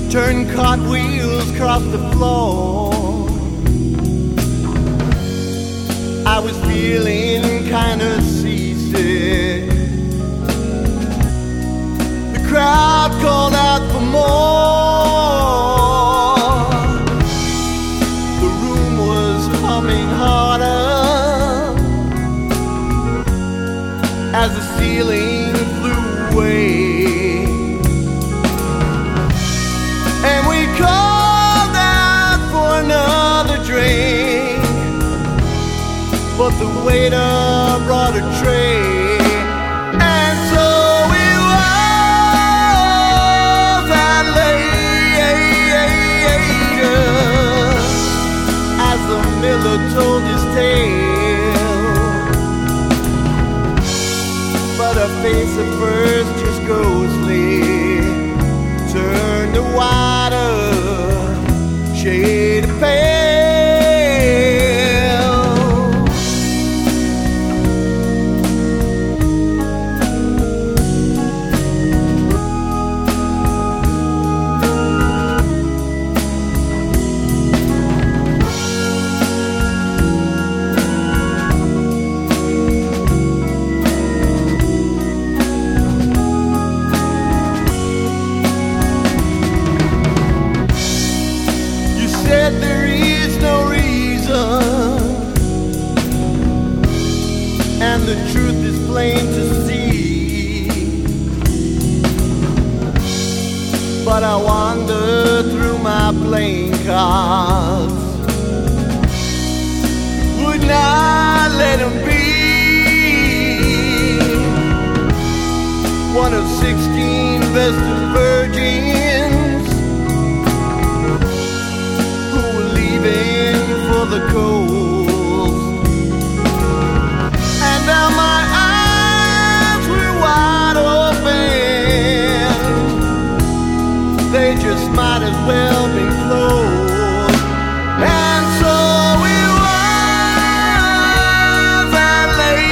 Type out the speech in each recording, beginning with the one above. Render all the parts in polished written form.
turn cartwheels across the floor. I was feeling kinda seasick. The crowd called out for more. The room was humming harder as the ceiling flew away. And we called out for another drink, but the waiter brought a tray. And so it was that later, as the miller told his tale. But her face at first just ghostly turned to wider shade of pale. There is no reason, and the truth is plain to see. But I wander through my playing cards, would not let him be one of 16 vested virgins for the coast. And now my eyes were wide open, they just might as well be closed. And so it was that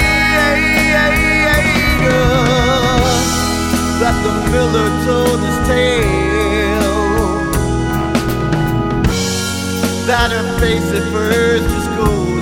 later that the miller told his tale, that her face at first just goes